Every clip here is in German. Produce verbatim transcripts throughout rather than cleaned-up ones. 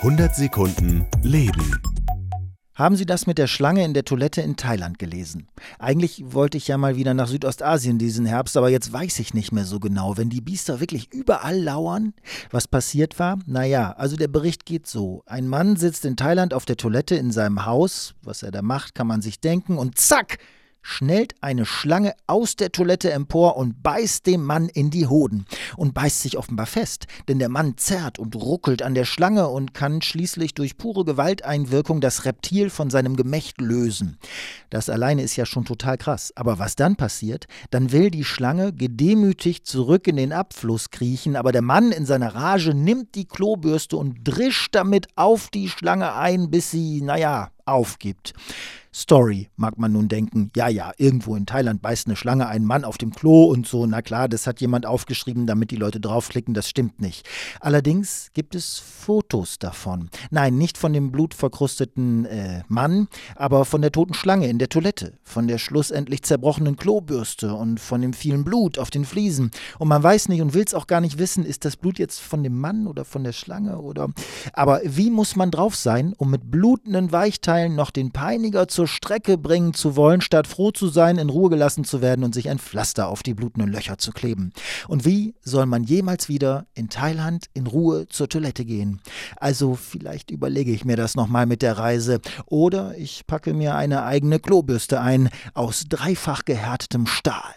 hundert Sekunden Leben. Haben Sie das mit der Schlange in der Toilette in Thailand gelesen? Eigentlich wollte ich ja mal wieder nach Südostasien diesen Herbst, aber jetzt weiß ich nicht mehr so genau, wenn die Biester wirklich überall lauern. Was passiert war? Naja, also der Bericht geht so. Ein Mann sitzt in Thailand auf der Toilette in seinem Haus. Was er da macht, kann man sich denken. Und zack! Schnellt eine Schlange aus der Toilette empor und beißt dem Mann in die Hoden. Und beißt sich offenbar fest, denn der Mann zerrt und ruckelt an der Schlange und kann schließlich durch pure Gewalteinwirkung das Reptil von seinem Gemächt lösen. Das alleine ist ja schon total krass. Aber was dann passiert? Dann will die Schlange gedemütigt zurück in den Abfluss kriechen, aber der Mann in seiner Rage nimmt die Klobürste und drischt damit auf die Schlange ein, bis sie, naja, aufgibt. Story, mag man nun denken, ja, ja, irgendwo in Thailand beißt eine Schlange einen Mann auf dem Klo und so, na klar, das hat jemand aufgeschrieben, damit die Leute draufklicken, das stimmt nicht. Allerdings gibt es Fotos davon. Nein, nicht von dem blutverkrusteten äh, Mann, aber von der toten Schlange in der Toilette, von der schlussendlich zerbrochenen Klobürste und von dem vielen Blut auf den Fliesen. Und man weiß nicht und will es auch gar nicht wissen, ist das Blut jetzt von dem Mann oder von der Schlange oder... Aber wie muss man drauf sein, um mit blutenden Weichteilen noch den Peiniger zur Strecke bringen zu wollen, statt froh zu sein, in Ruhe gelassen zu werden und sich ein Pflaster auf die blutenden Löcher zu kleben? Und wie soll man jemals wieder in Thailand in Ruhe zur Toilette gehen? Also vielleicht überlege ich mir das nochmal mit der Reise oder ich packe mir eine eigene Klobürste ein aus dreifach gehärtetem Stahl.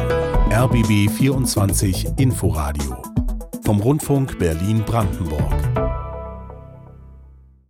R B B vierundzwanzig Inforadio vom Rundfunk Berlin-Brandenburg.